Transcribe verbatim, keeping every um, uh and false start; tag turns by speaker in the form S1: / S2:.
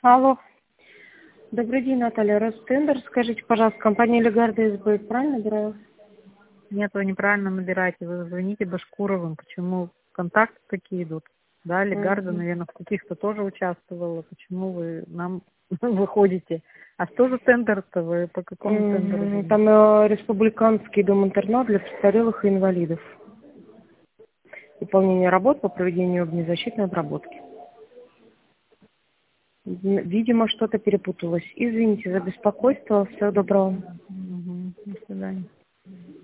S1: Алло.
S2: Добрый день, Наталья. Ростендер. Скажите, пожалуйста, компания Легарда СБ, правильно набираю?
S1: Нет, вы неправильно набираете. Вы звоните Башкуровым. Почему контакты такие идут? Да, Легарда,
S2: Мгм.
S1: наверное, в каких-то тоже участвовала. Почему вы нам выходите? А что за тендер-то? Вы по какому тендеру
S2: М,
S1: звоните?
S2: Там э, республиканский дом-интернат для престарелых и инвалидов. Выполнение работ по проведению огнезащитной обработки. М, Видимо, что-то перепуталось. Извините за беспокойство. Всего доброго.
S1: Мгм. До свидания.